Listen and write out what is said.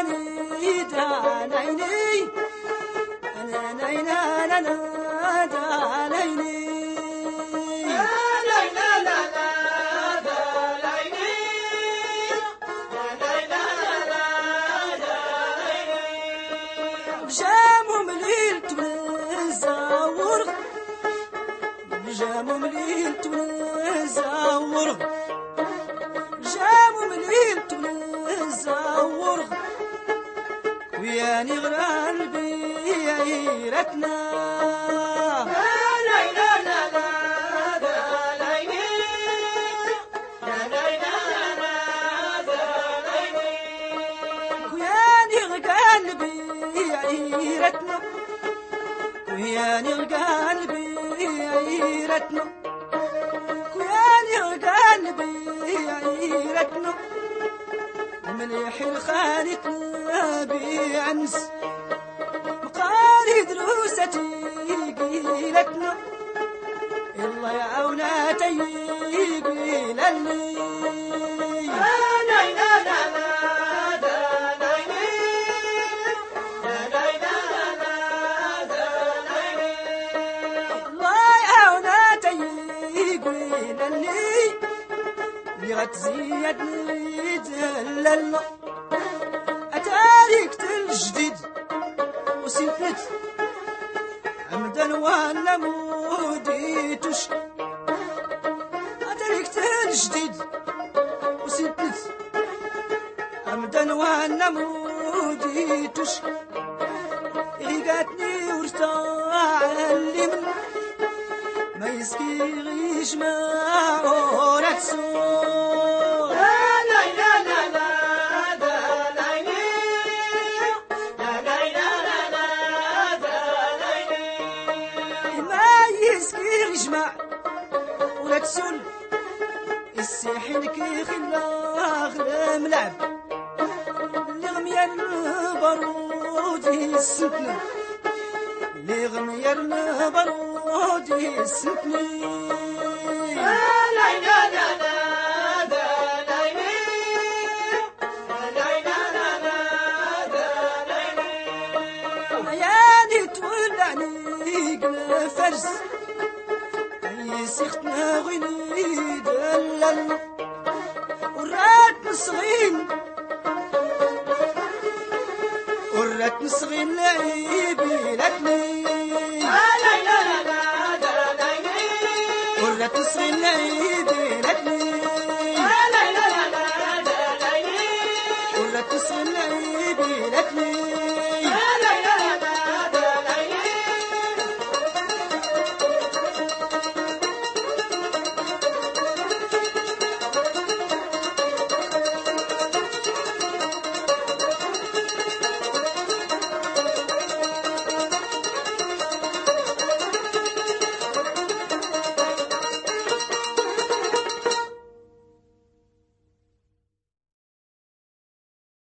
جامو مليل تنزاور جامو مليل تنزاور وياني غران بعيرتنا وياني قلبي عيرتنا وياني قلبي عيرتنا مليح الخالق بعنس مقالي دروستي قيلتنا الله يعاوناتي قيل اللي غتزيدني دللنا أتاريك الجديد وسيفت عمدا وانا موديتوش أتاريك الجديد وسيفت عمدا وانا موديتوش ريقاتني ورتعلم ما يسكي غيش ما نفسه ولكسون الساحل كي خلا ملعب اللي غمير البارود السكنة اللي غمير البارود السكنة عياني تولعني قنا فرس سيختنا غيني دلل ورات نصغين ورات نصغين لعيبي لكني ورات نصغين لعيبي لكني ورات نصغين لعيبي لكني